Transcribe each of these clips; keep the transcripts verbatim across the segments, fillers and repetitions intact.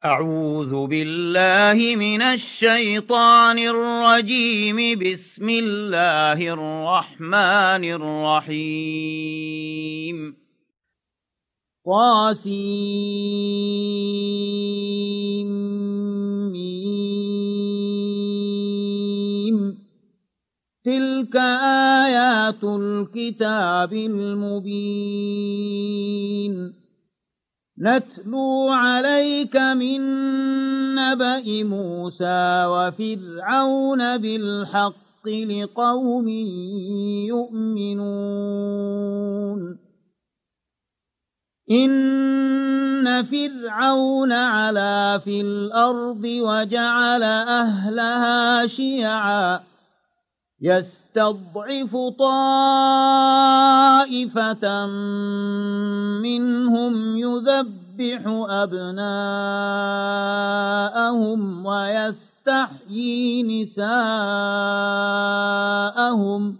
أعوذ بالله من الشيطان الرجيم. بسم الله الرحمن الرحيم. طاسيم. تلك آيات الكتاب المبين. نتلو عليك من نبأ موسى وفرعون بالحق لقوم يؤمنون. إن فرعون علا في الأرض وجعل أهلها شيعا يستضعف طائفة منهم يذبح أبناءهم ويستحيي نساءهم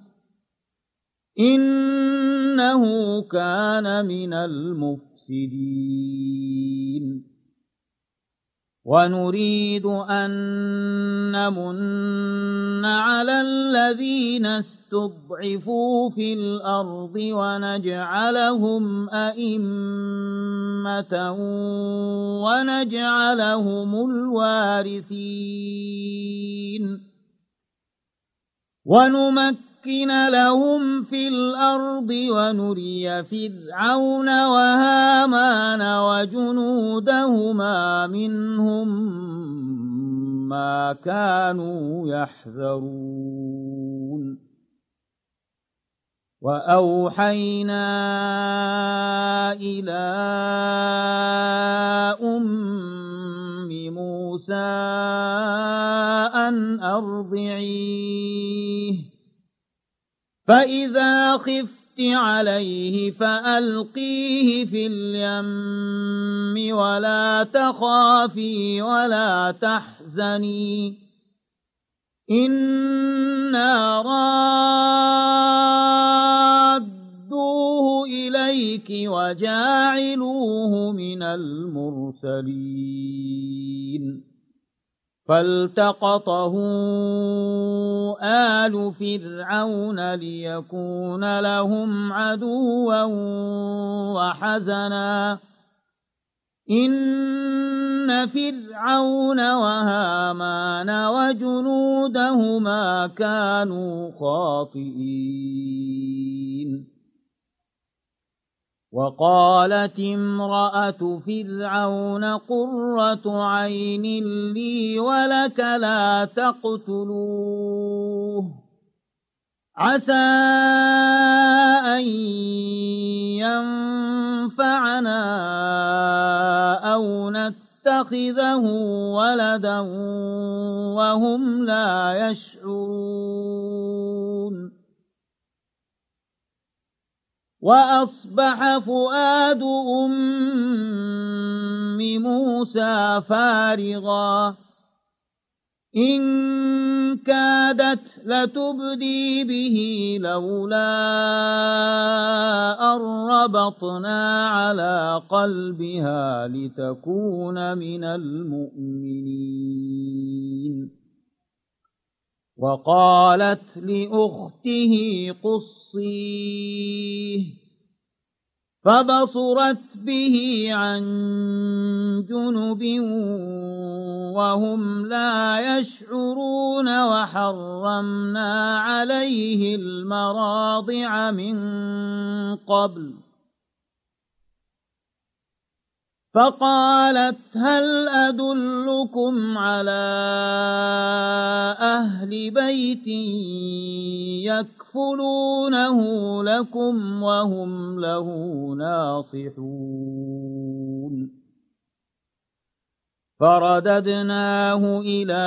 إنه كان من المفسدين. ونريد أن نمن على الذين استضعفوا في الأرض ونجعلهم أئمة ونجعلهم الوارثين. ونمكن لهم في الأرض ونري فرعون وهامان وجنودهما منهم ما كانوا يحذرون. وأوحينا إلى أم موسى أن أرضعيه فإذا خفت عليه فألقيه في اليم ولا تخافي ولا تحزني إنا رادوه إليك وجاعلوه من المرسلين. فالتقطه آل فرعون ليكون لهم عدوا وحزنا إن فرعون وهامان وجنودهما كانوا خاطئين. وقالت امرأة فرعون قرة عين لي ولك لا تقتلوه عسى أن ينفعنا أو نتخذه ولدا وهم لا يشعرون. وأصبح فؤاد أم موسى فارغا إن كادت لتبدي به لولا أن ربطنا على قلبها لتكون من المؤمنين. وقالت لأخته قصيه فبصرت به عن جنب وهم لا يشعرون. وحرمنا عليه المراضع من قبل فقالت هل أدلكم على أهل بيت يكفلونه لكم وهم له ناصحون. فرددناه إلى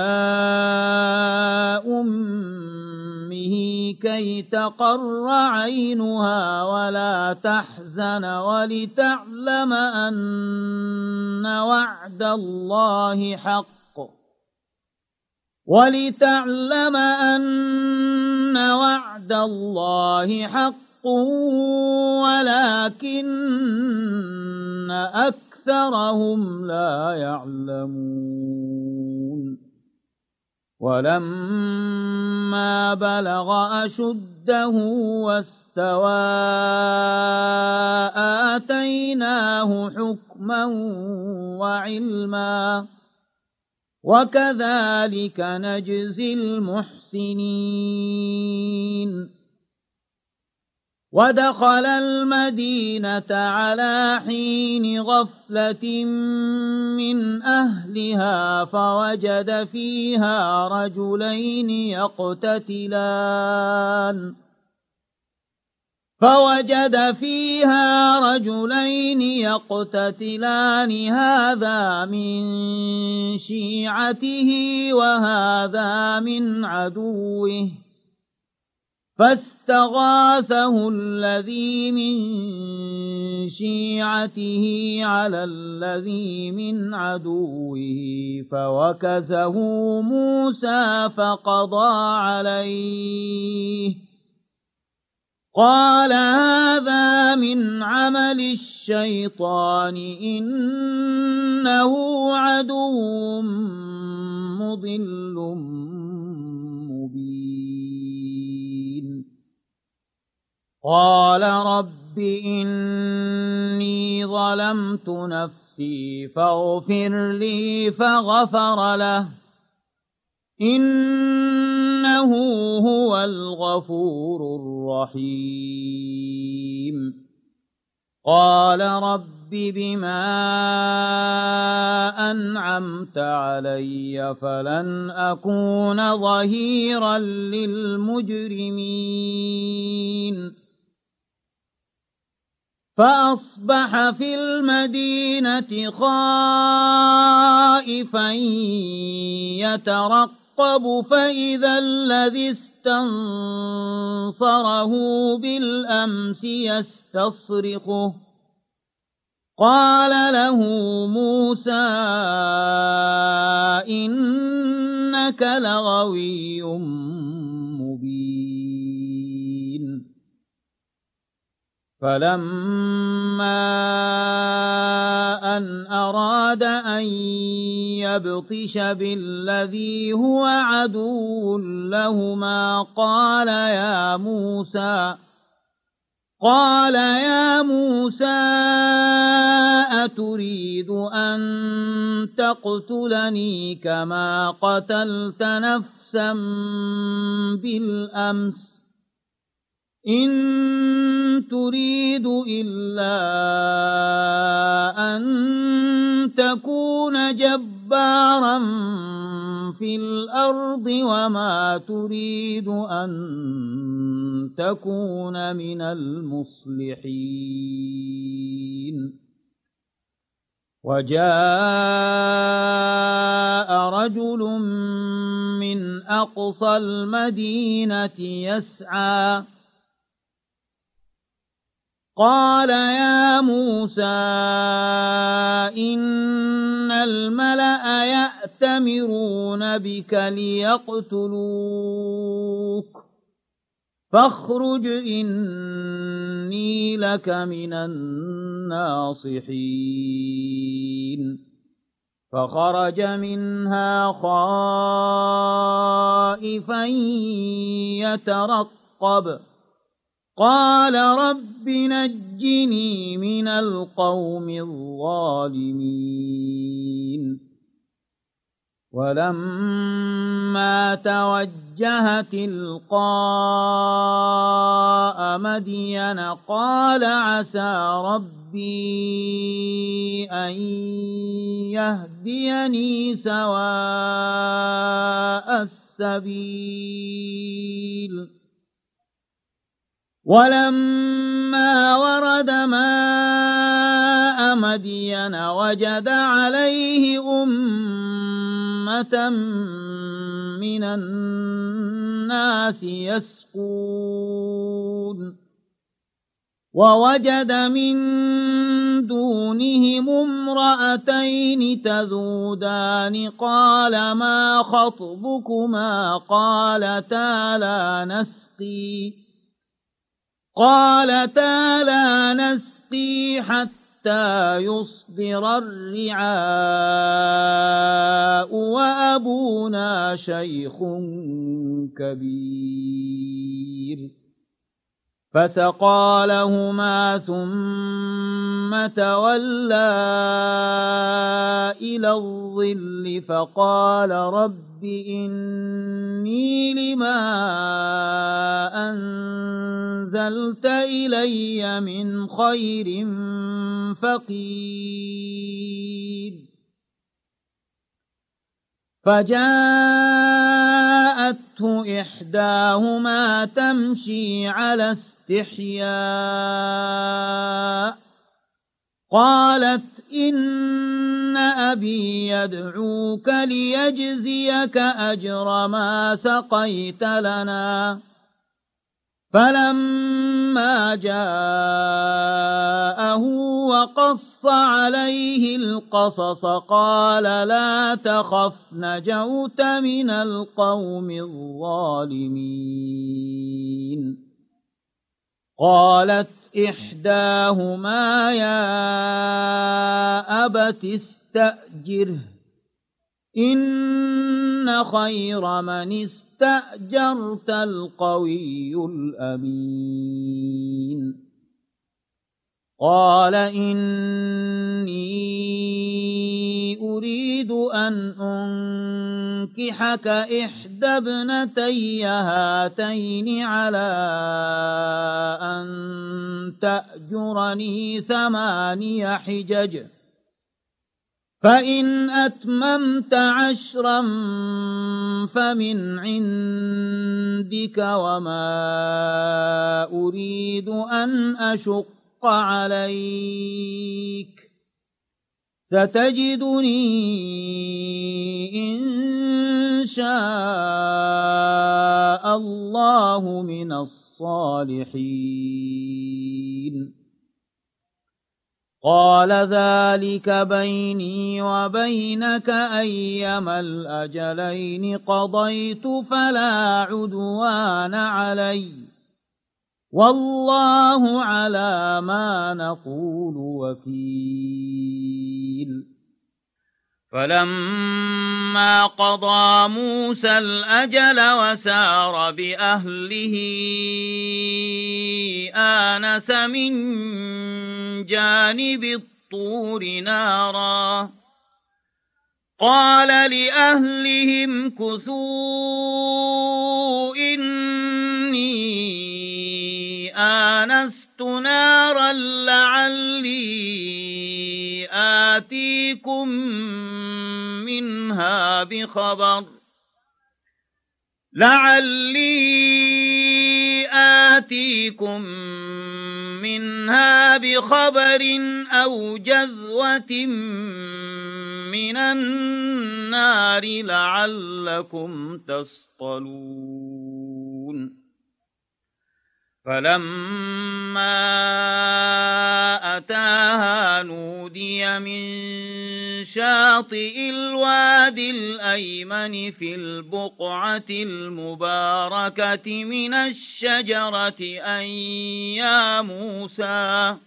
أمه كي تقر عينها ولا تحزن ولتعلم أن وعد الله حق ولتعلم أن وعد الله حق ولكن أكثر أكثرهم لا يعلمون ولما بلغ أشده واستوى آتيناه حكما وعلما وكذلك نجزي المحسنين ودخل المدينة على حين غفلة من أهلها فوجد فيها رجلين يقتتلان فوجد فيها رجلين يقتتلان هذا من شيعته وهذا من عدوه فاستغاثه الذي من شيعته على الذي من عدوه فوكزه موسى فقضى عليه قال هذا من عمل الشيطان إنه عدو مضل مبين قال رب إني ظلمت نفسي فاغفر لي فغفر له إنه هو الغفور الرحيم قال رب بما أنعمت علي فلن أكون ظهيرا للمجرمين فأصبح في المدينة خائفا يترقب فإذا الذي استنصره بالأمس يستصرخه قال له موسى إنك لغوي مبين فلما أن أراد أن يبطش بالذي هو عدو لهما قال يا موسى قال يا موسى أتريد أن تقتلني كما قتلت نفسا بالأمس إن تريد إلا أن تكون جبارا في الأرض وما تريد أن تكون من المصلحين وجاء رجل من أقصى المدينة يسعى قال يا موسى إن الملأ يأتمرون بك ليقتلوك فاخرج إني لك من الناصحين فخرج منها خائفا يترقب قال رب نجني من القوم الظالمين ولما توجه تلقاء مدين قال عسى ربي أن يهديني سواء السبيل ولما ورد ماء مدين وجد عليه أمة من الناس يسقون ووجد من دونهم امرأتين تذودان قال ما خطبكما قالتا لا نسقي قالتا لا نسقي حتى حتى يصدر الرعاء وأبونا شيخ كبير فسقى لهما ثم تولى إلى الظل فقال رب إني لما أنزلت إلي من خير فقير فجاءته إحداهما تمشي على استحياء قالت إن أبي يدعوك ليجزيك أجر ما سقيت لنا فلما جاءه وقص عليه القصص قال لا تخف نجوت من القوم الظالمين قالت إحداهما يا أبت استأجره إن خير من استأجرت القوي الأمين قال إني أريد أن أنكحك إحدى ابنتي هاتين على أن تأجرني ثماني حجج فإن أتممت عشرا فمن عندك وما أريد أن أشق عليك ستجدني إن شاء الله من الصالحين قال ذلك بيني وبينك أيما الأجلين قضيت فلا عدوان علي والله على ما نقول وكيل فلما قضى موسى الأجل وسار بأهله آنس من جانب الطور نارا قال لأهلهم كثوا إني آنست نارا لعلي آتيكم منها بخبر لعلي آتيكم منها بخبر أو جذوة من النار لعلكم تصطلون فلما أتاها نودي من شاطئ الوادي الأيمن في البقعة المباركة من الشجرة أن يا موسى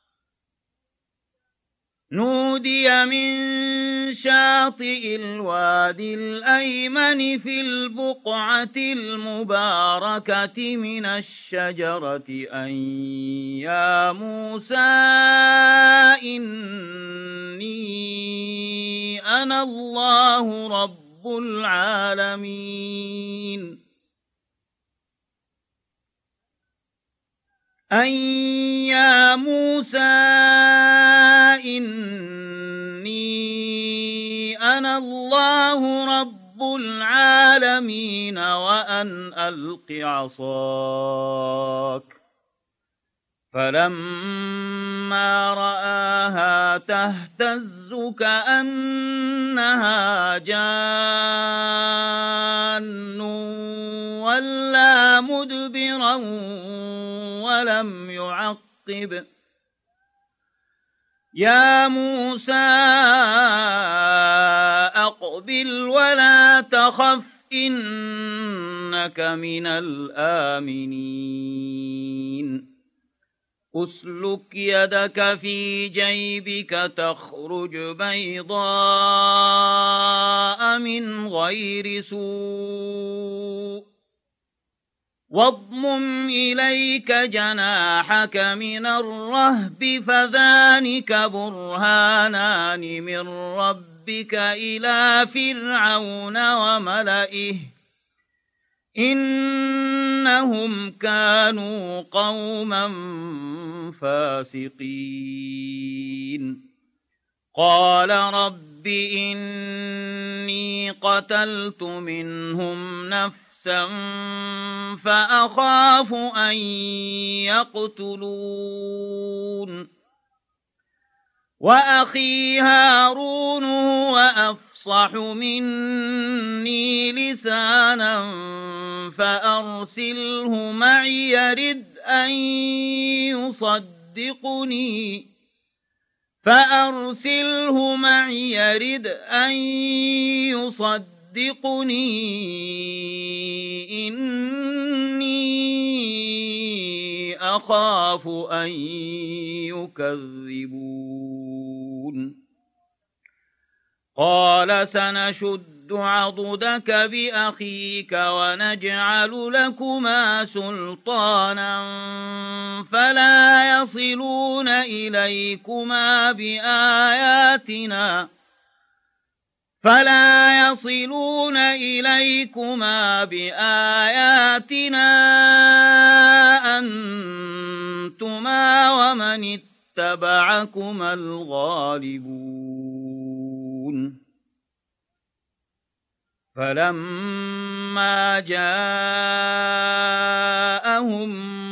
نودي من شاطئ الوادي الأيمن في البقعة المباركة من الشجرة أن يا موسى إني أنا الله رب العالمين أن يا موسى إني أنا الله رب العالمين وأن ألق عصاك فلما رآها تهتز كأنها جان ولا مدبرا ولم يعقب يا موسى أقبل ولا تخف إنك من الآمنين أسلك يدك في جيبك تخرج بيضاء من غير سوء واضمم إليك جناحك من الرهب فذلك برهانان من ربك إلى فرعون وملئه إنهم كانوا قوما فاسقين قال رب إني قتلت منهم نفسا فأخاف أن يقتلون وأخي هارون وأفصح مني لسانا فأرسله معي يرد أن يصدقني فأرسله معي يرد أن يصدقني إني أخاف أن يكذبون قال سنشد عضدك بأخيك ونجعل لكما سلطانا فلا يصلون إليكما بآياتنا فلا يصلون إليكما بآياتنا أنتما ومن اتبعكما الغالبون فلما جاءهم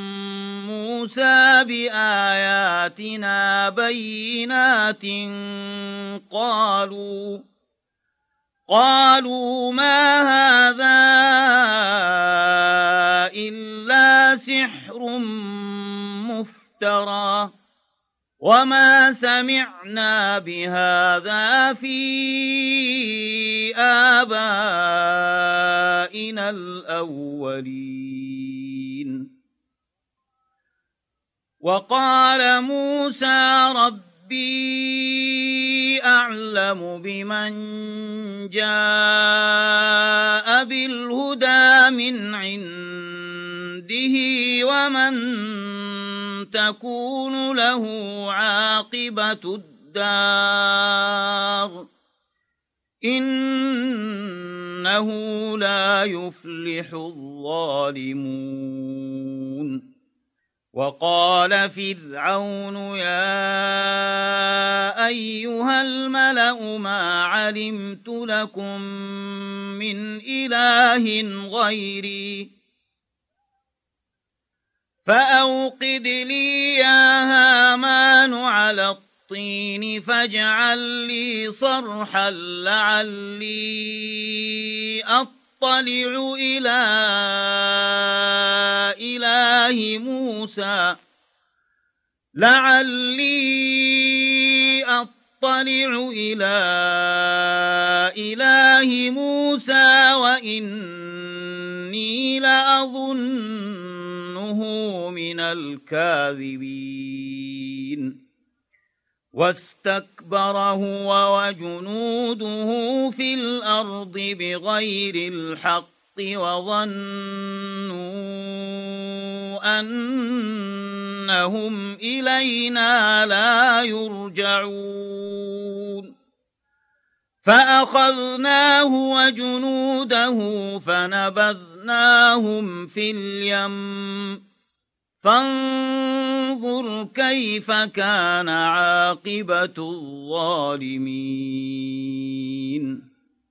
موسى بآياتنا بينات قالوا قالوا ما هذا إلا سحر مفترى وما سمعنا بهذا في آبائنا الأولين وقال موسى ربي أعلم بمن جاء بالهدى من عنده ومن تكون له عاقبة الدار إنه لا يفلح الظالمون وقال فرعون يا أيها الملأ ما علمت لكم من إله غيري فأوقد لي يا هامان على الطين فاجعل لي صرحا لعلي أطلع إلى إله موسى لعلي أطلع إلى إله موسى وإني لأظنه من الكاذبين واستكبر هو وجنوده في الأرض بغير الحق وظنوا أنهم إلينا لا يرجعون فأخذناه وجنوده فنبذناهم في اليم فانظر كيف كان عاقبة الظالمين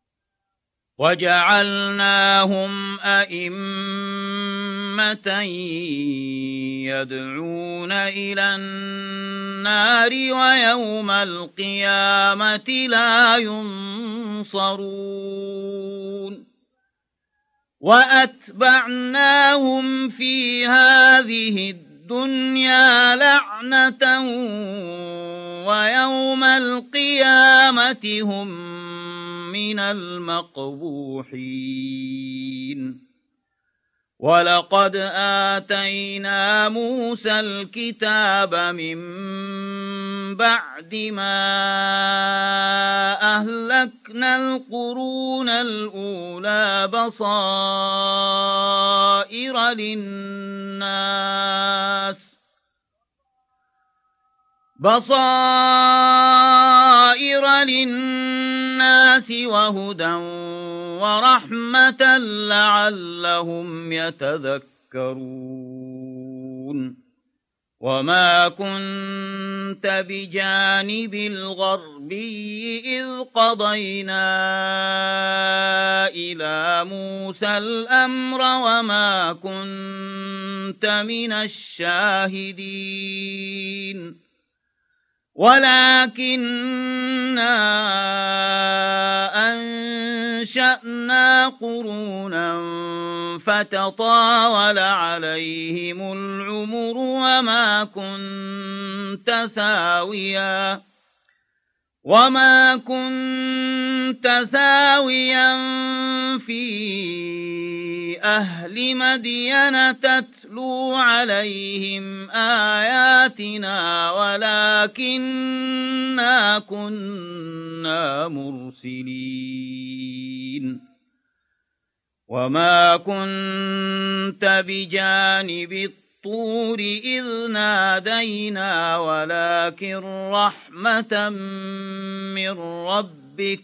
وجعلناهم أئمة يدعون إلى النار ويوم القيامة لا ينصرون وأتبعناهم في هذه الدنيا لعنة ويوم القيامة هم من المقبوحين ولقد آتينا موسى الكتاب من بعد ما أهلكنا القرون الأولى بصائر للناس بصائر للناس وهدى ورحمة لعلهم يتذكرون وما كنت بجانب الغربي إذ قضينا إلى موسى الأمر وما كنت من الشاهدين ولكننا أنشأنا قرونا فتطاول عليهم العمر وما كنت ثاويا وما كنت ثاويا في أهل مدين تتلو عليهم آياتنا ولكننا كنا مرسلين وما كنت بجانب الطور إذ نادينا ولكن رحمة من ربك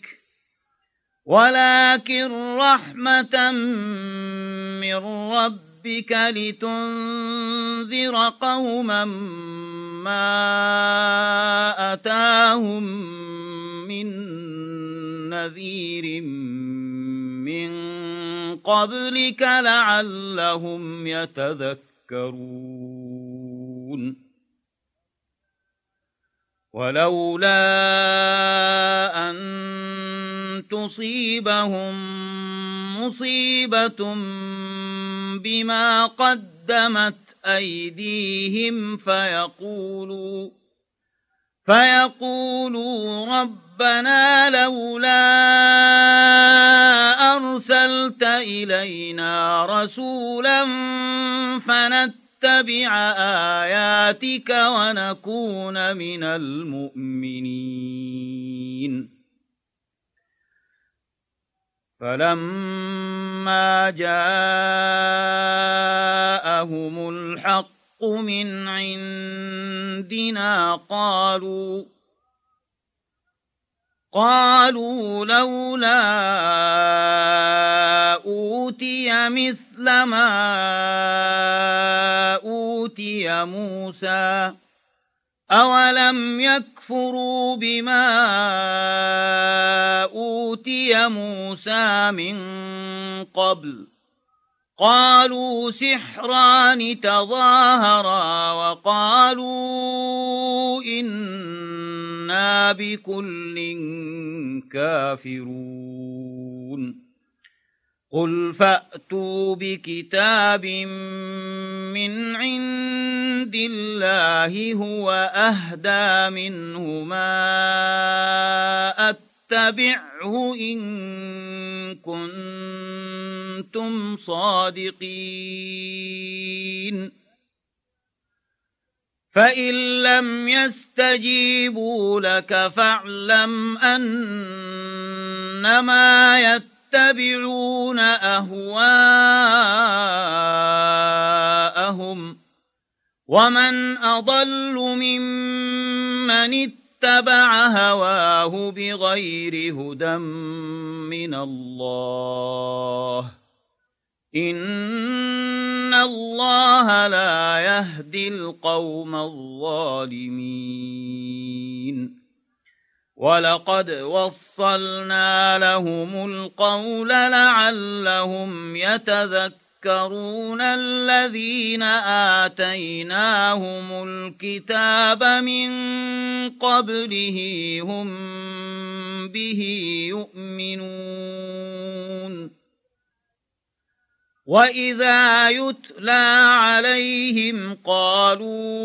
ولكن رحمة من ربك لتنذر قوما ما أتاهم من نذير من قبلك لعلهم يتذكرون ولولا أن تصيبهم مصيبة بما قدمت أيديهم فيقولوا فيقولوا ربنا لولا أرسلت إلينا رسولا فنتبع آياتك ونكون من المؤمنين فلما جاءهم الحق من عندنا قالوا قالوا لولا أوتي مثل ما أوتي موسى أولم يكفروا بما أوتي موسى من قبل قالوا سحران تظاهرا وقالوا إنا بكل كافرون قل فأتوا بكتاب من عند الله هو أهدى منه ما أتبعه إن كنتم صادقين فإن لم يستجيبوا لك فاعلم أنما يتبعون يتبعون أهواءهم ومن أضل ممن اتبع هواه بغير هدى من الله إن الله لا يهدي القوم الظالمين ولقد وصلنا لهم القول لعلهم يتذكرون الذين آتيناهم الكتاب من قبله هم به يؤمنون وإذا يتلى عليهم قالوا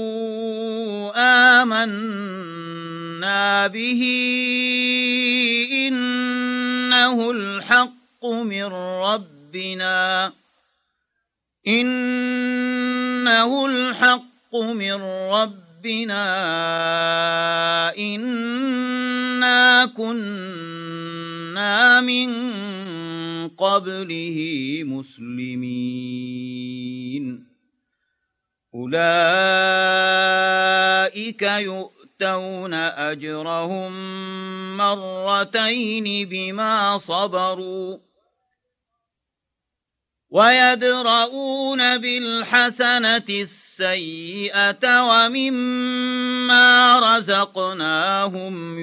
آمنا به إنه الحق من ربنا إنه الحق من ربنا إنا كنا من قبله مسلمين أولئك يؤتون أجرهم مرتين بما صبروا ويدرؤون بالحسنة السيئة ومما رزقناهم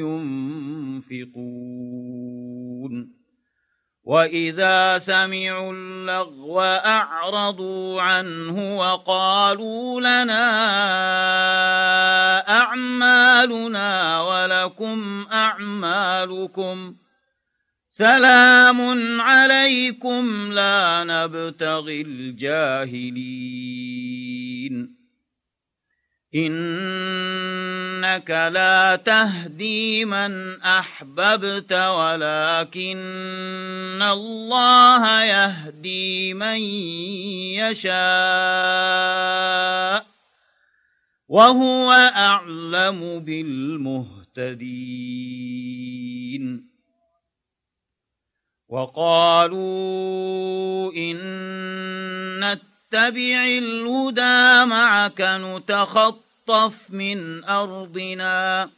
ينفقون وإذا سمعوا اللغو أعرضوا عنه وقالوا لنا أعمالنا ولكم أعمالكم سلام عليكم لا نبتغي الجاهلين إنك لا تهدي من أحببت ولكن الله يهدي من يشاء وهو أعلم بالمهتدين وقالوا إن نتبع الهدى معك نتخطف من أرضنا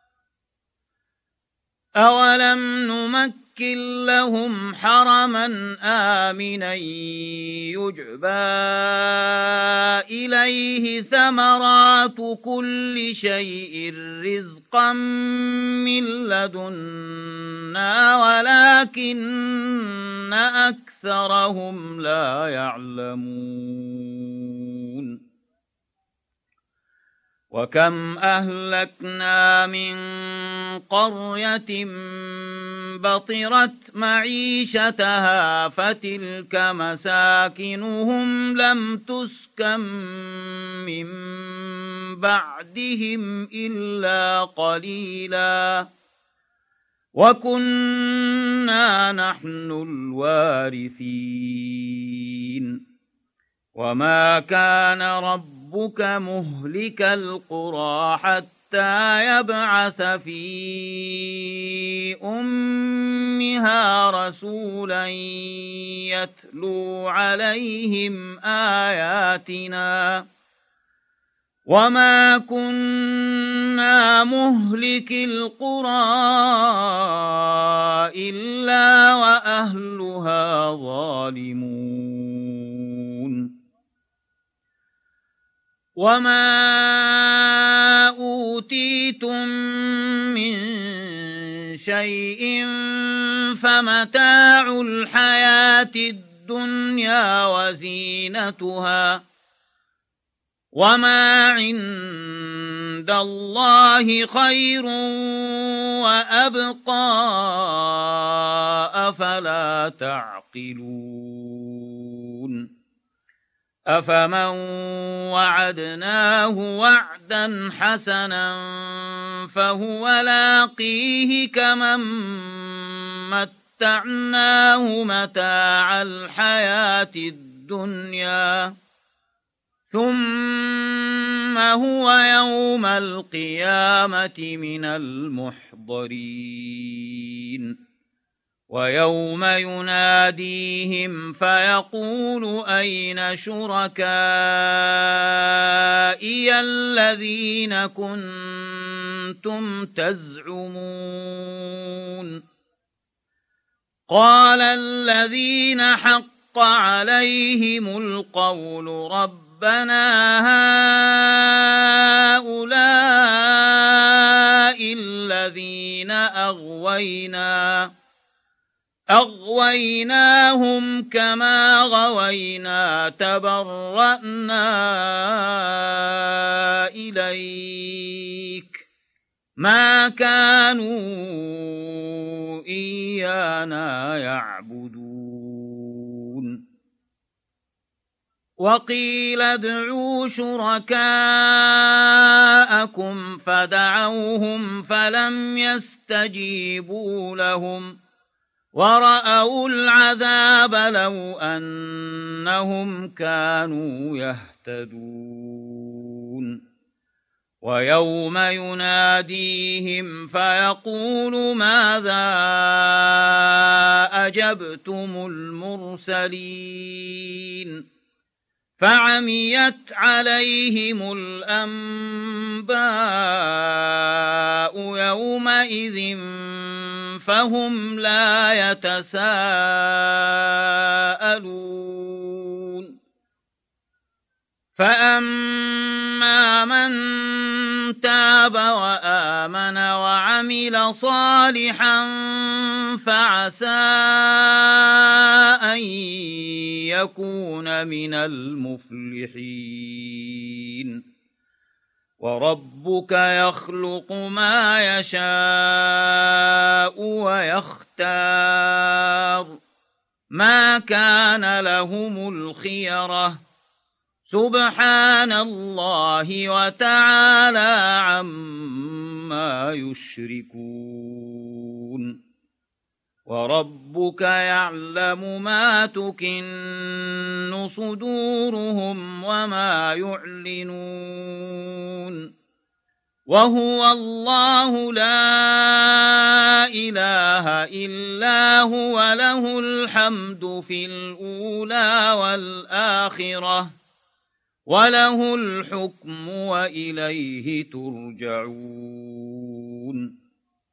أولم نمكن لهم حرما آمنا يجبى إليه ثمرات كل شيء رزقا من لدنا ولكن أكثرهم لا يعلمون وكم أهلكنا من قرية بطرت معيشتها فتلك مساكنهم لم تسكن من بعدهم إلا قليلا وكنا نحن الوارثين وما كان ربك مهلك القرى حتى يبعث في أمها رسولا يتلو عليهم آياتنا وما كنا مهلك القرى إلا وأهلها ظالمون وما أوتيتم من شيء فمتاع الحياة الدنيا وزينتها وما عند الله خير وأبقى أفلا تعقلون أفمن وعدناه وعدا حسنا فهو لاقيه كمن متعناه متاع الحياة الدنيا ثم هو يوم القيامة من المحضرين ويوم يناديهم فيقول أين شركائي الذين كنتم تزعمون قال الذين حق عليهم القول رب ربنا هؤلاء الذين أغوينا أغويناهم كما غوينا تبرأنا إليك ما كانوا إيانا يعبدون وقيل ادعوا شركاءكم فدعوهم فلم يستجيبوا لهم ورأوا العذاب لو أنهم كانوا يهتدون ويوم يناديهم فيقول ماذا أجبتم المرسلين فعميت عليهم الأنباء يومئذ فهم لا يتساءلون فأما من تاب وآمن وعمل صالحا فعسى أن يكون من المفلحين وربك يخلق ما يشاء ويختار ما كان لهم الخيرة سبحان الله وتعالى عما يشركون وربك يعلم ما تكن صدورهم وما يعلنون وهو الله لا إله إلا هو له الحمد في الأولى والآخرة وله الحكم وإليه ترجعون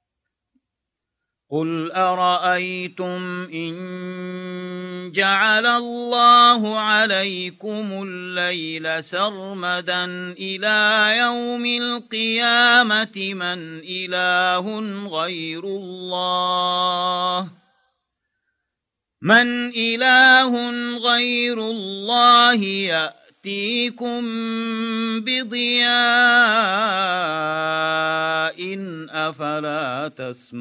قل أرأيتم إن جعل الله عليكم الليل سرمدا إلى يوم القيامة من إله غير الله من إله غير الله يأتي يأتيكم بضياء أفلا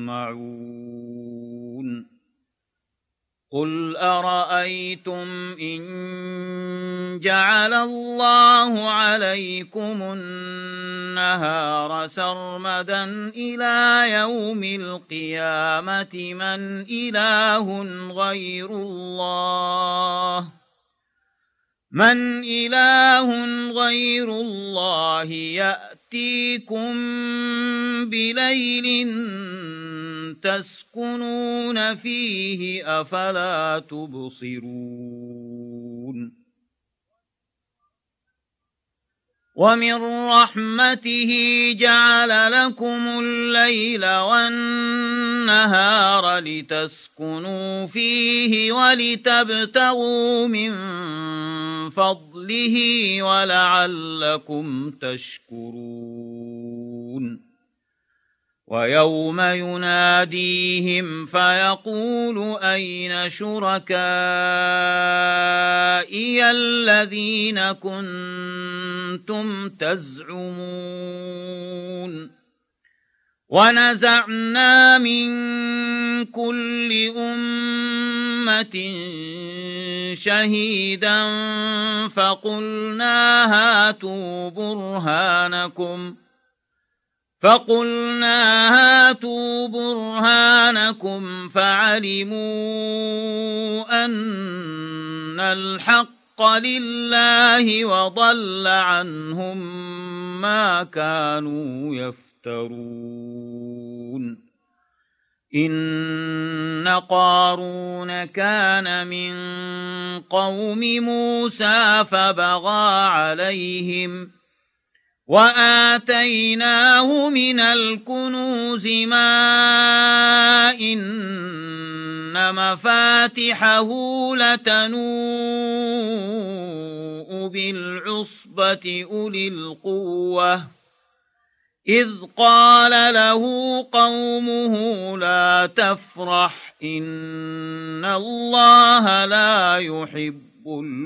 تسمعون قل أرأيتم إن جعل الله عليكم النهار سرمدا إلى يوم القيامة من إله غير الله من إله غير الله يأتيكم بليل تسكنون فيه أفلا تبصرون ومن رحمته جعل لكم الليل والنهار لتسكنوا فيه ولتبتغوا من فضله ولعلكم تشكرون ويوم يناديهم فيقول أين شركائي الذين كنتم تزعمون ونزعنا من كل أمة شهيدا فقلنا هاتوا برهانكم فقلنا هاتوا برهانكم فعلموا أن الحق لله وضل عنهم ما كانوا يفترون إن قارون كان من قوم موسى فبغى عليهم وآتيناه من الكنوز ما إن مفاتحه لتنوء بالعصبة أولي القوة إذ قال له قومه لا تفرح إن الله لا يحب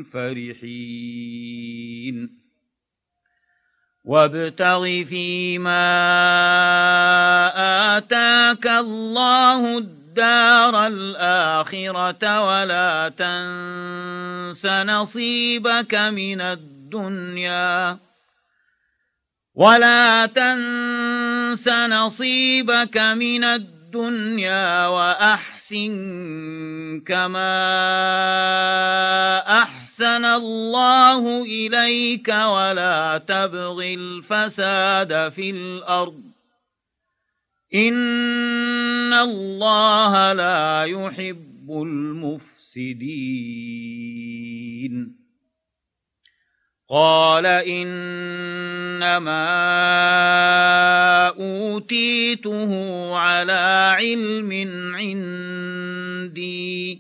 الفرحين وابتغ فيما آتاك الله الدار الآخرة ولا تنس نصيبك من الدنيا ولا تنس نصيبك من الدنيا وأحسن وأحسن كما أحسن الله إليك ولا تبغ الفساد في الأرض إن الله لا يحب المفسدين قال إنما أوتيته على علم عندي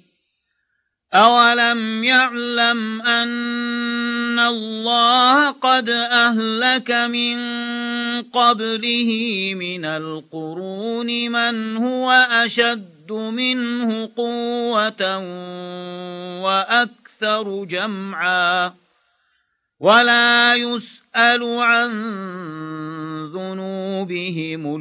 أولم يعلم أن الله قد أهلك من قبله من القرون من هو أشد منه قوة وأكثر جمعا ولا يسأل عن ذنوبهم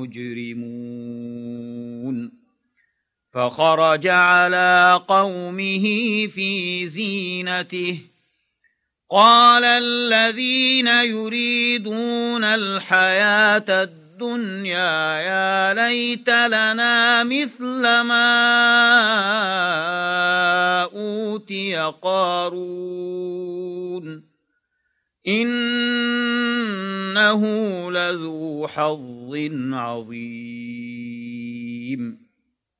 المجرمون فخرج على قومه في زينته قال الذين يريدون الحياة الدنيا يا ليت لنا مثل ما أوتي قارون إنه لذو حظ عظيم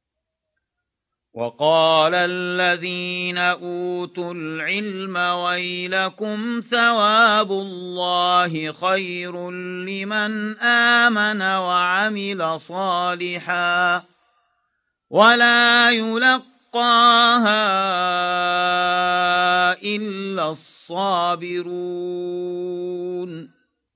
وقال الذين أوتوا العلم ويلكم ثواب الله خير لمن آمن وعمل صالحا ولا يلقاها إلا الصابرون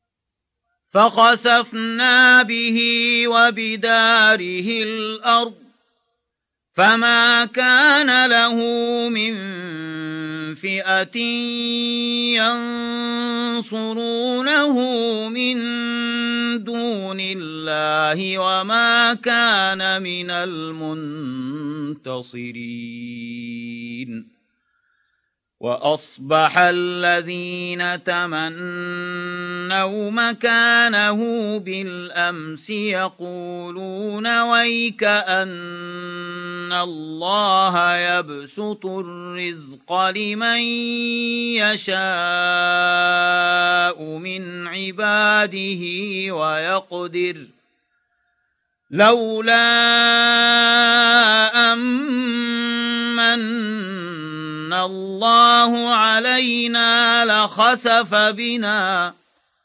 فخسفنا به وبداره الأرض فما كان له من فئة ينصرونه من دون الله وما كان من المنتصرين وأصبح الذين تمنوا مكانه بالأمس يقولون ويك أن الله يبسط الرزق لمن يشاء من عباده ويقدر لولا أمن الله علينا لخسف بنا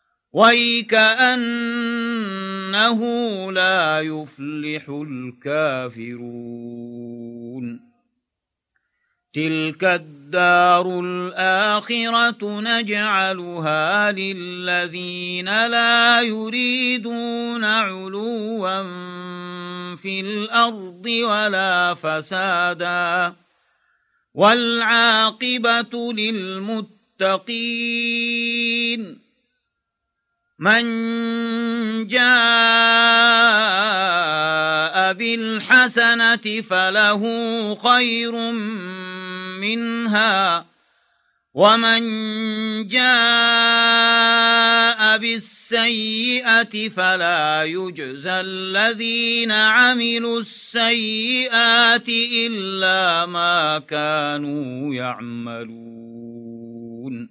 ويكأنه لا يفلح الكافرون تلك الدار الآخرة نجعلها للذين لا يريدون علوا في الأرض ولا فسادا والعاقبة للمتقين من جاء بالحسنة فله خير منها ومن جاء بالسيئة فلا يجزى الذين عملوا السيئات إلا ما كانوا يعملون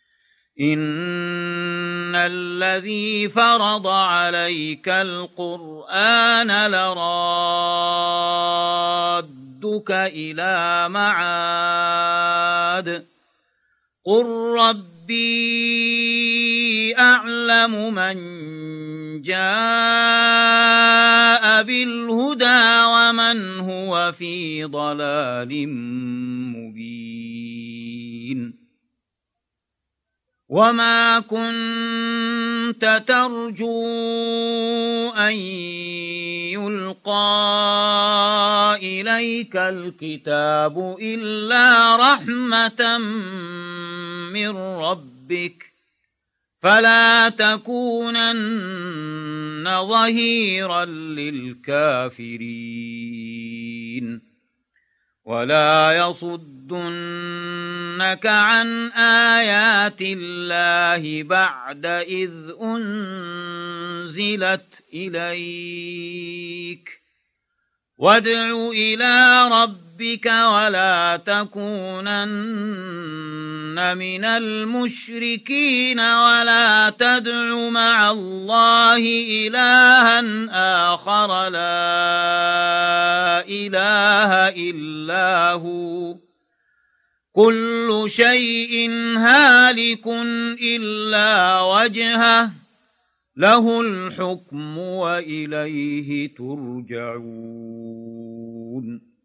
إن الذي فرض عليك القرآن لرادك إلى معاد قل ربي أعلم من جاء بالهدى ومن هو في ضلال مبين وما كنت ترجو أن يلقى إليك الكتاب إلا رحمة من ربك فلا تكونن ظهيرا للكافرين ولا يصدنك عن آيات الله بعد إذ أنزلت إليك وادع إلى ربك ولا تكونن من المشركين ولا تدع مع الله إلها آخر لا إله إلا هو كل شيء هالك إلا وجهه له الحكم وإليه ترجعون